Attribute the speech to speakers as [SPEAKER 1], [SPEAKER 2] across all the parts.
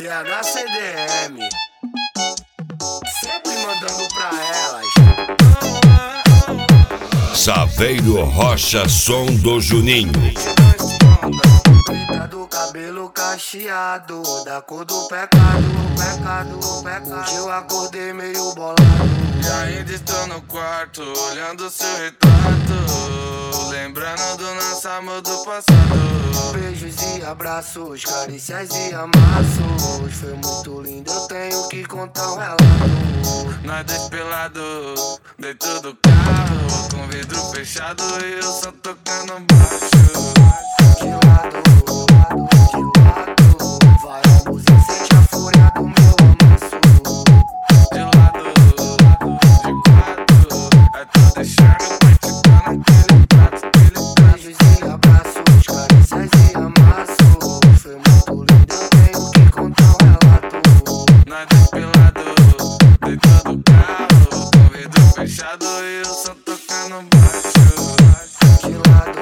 [SPEAKER 1] THCDM, sempre mandando pra elas.
[SPEAKER 2] Saveiro Rocha, som do Juninho.
[SPEAKER 1] Preta do cabelo cacheado, da cor do pecado. Hoje eu acordei meio bolado
[SPEAKER 3] e ainda estou no quarto, olhando seu retrato, lembrando do nosso amor do passado.
[SPEAKER 1] Beijos e abraços, carícias e amassos, foi muito lindo, eu tenho que contar um relato.
[SPEAKER 3] Nós dois pelados, dentro do carro, com vidro fechado e eu só tocando baixo.
[SPEAKER 1] De lado, vai a música, sente a fúria do meu amasso.
[SPEAKER 3] De lado, de quatro, é tu deixar meu pai te dar naquele prato.
[SPEAKER 1] Beijos e abraços, carícias e amassos, foi muito lindo, eu tenho que contar um relato.
[SPEAKER 3] Nós dois pelados, dentro do carro, com vidro fechado e eu só tocando baixo.
[SPEAKER 1] De lado,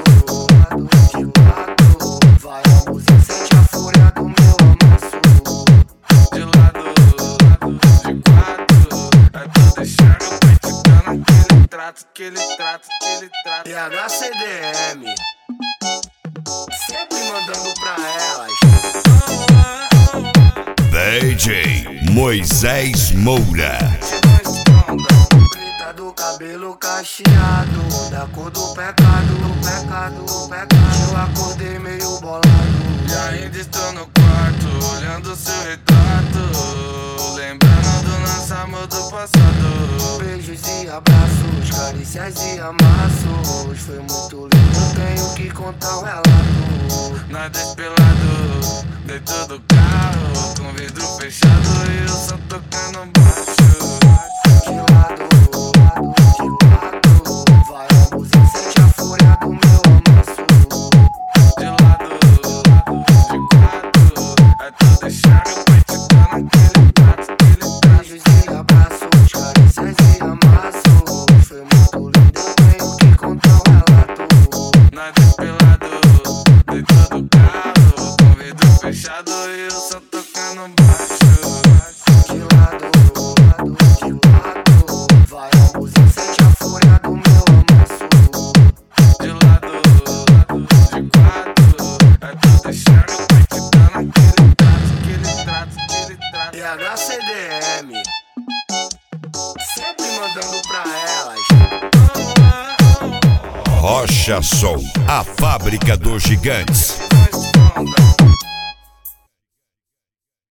[SPEAKER 1] vai a música, sente a fúria do meu amasso.
[SPEAKER 3] De lado, de quatro, é tu deixar meu pai te dar naquele trato, aquele trato.
[SPEAKER 1] THCDM, sempre mandando pra elas.
[SPEAKER 2] DJ Moisés Moura.
[SPEAKER 1] Preta do cabelo cacheado, da cor do pecado. Eu acordei meio bolado
[SPEAKER 3] E ainda estou no quarto, olhando seu retrato, lembrando do nosso amor do passado.
[SPEAKER 1] Beijos e abraços, carícias e amassos, foi muito lindo, eu tenho que contar um relato.
[SPEAKER 3] Nós dois pelados, dentro do carro, com vidro fechado e eu só tocando baixo.
[SPEAKER 1] De lado, vai a música, sente a fúria do meu amasso.
[SPEAKER 3] De lado, de quatro, é tu deixar meu pai te dar naquele prato.
[SPEAKER 1] Beijos e abraços, carícias e amassos, foi muito lindo, eu tenho que contar um relato.
[SPEAKER 3] Nós dois pelados, dentro do carro, com vidro fechado e eu só tocando baixo.
[SPEAKER 1] De lado, vai a música, sente a fúria do meu amasso.
[SPEAKER 3] De lado, de quatro, é tu deixar meu pai te dar naquele trato.
[SPEAKER 1] THCDM, sempre mandando pra elas.
[SPEAKER 2] Rocha Som, a fábrica dos gigantes.